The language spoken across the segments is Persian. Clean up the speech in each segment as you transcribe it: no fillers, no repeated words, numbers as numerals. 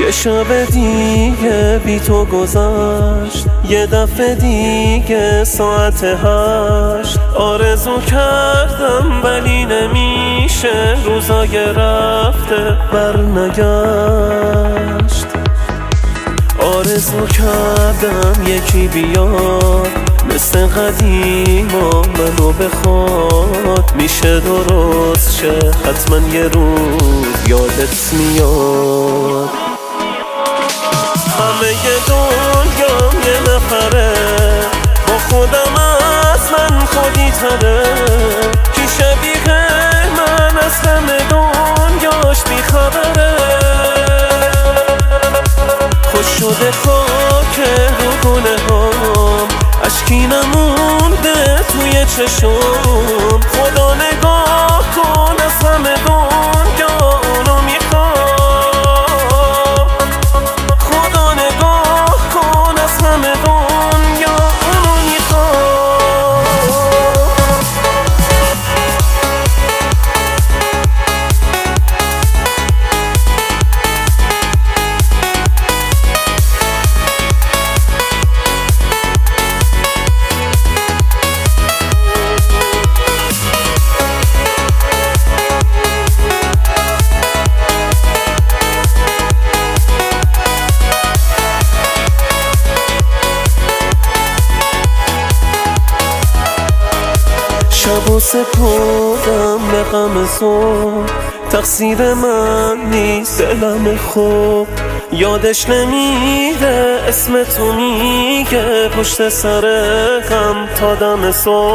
یه شب دیگه بی تو گذشت، یه دفعه دیگه ساعت 8. آرزو کردم ولی نمیشه، روزای رفته برنگشت. آرزو کردم یکی بیاد مثل قدیما منو بخواد، میشه درست شه حتما یه روز یادت میاد. همه دنیام یه نفره، با خودم از من خودی تره. کی شبیه من از همه دنیاش بیخبره. خوش شده خاک رو گونه هام، اشکی نمونده توی چشم. خدا نگاه کن از همه دنیا اونو میخوام. خدا نگاه کن از همه دنیا اونو میخوام. شب و سپردم به غم صبح، تقصیر من نیست دلم خوب. یادش نمیره اسم تو میگه پشت سر غم تا دم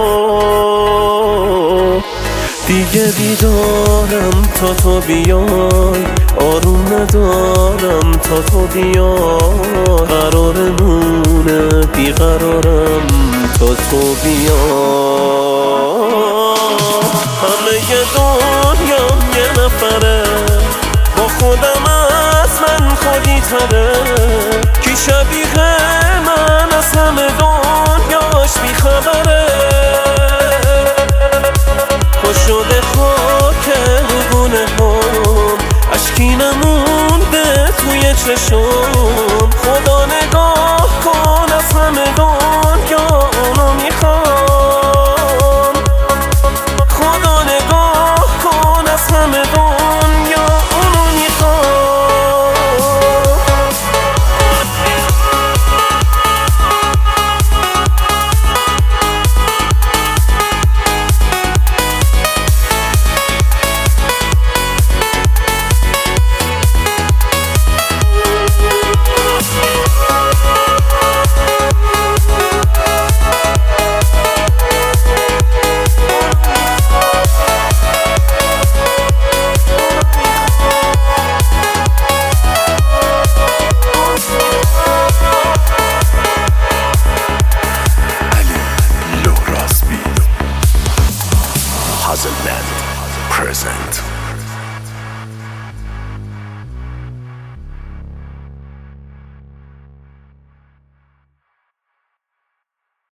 صبح. دیگه بیدارم تا تو بیای، آروم ندارم تا تو بیای. قرارمونه بیقرارم تا تو بیای. همه دنیام یه نفره، با خودم از من خودی تره. کی شبیه من از همه دنیاش بیخبره. خوش شده خاک رو گونه هم، اشکی نمونده توی چشم. خدا نگاه کن از همه دنیا اونو میخوام. خدا نگاه کن از همه دنیا اونو میخوام. Hazelland present.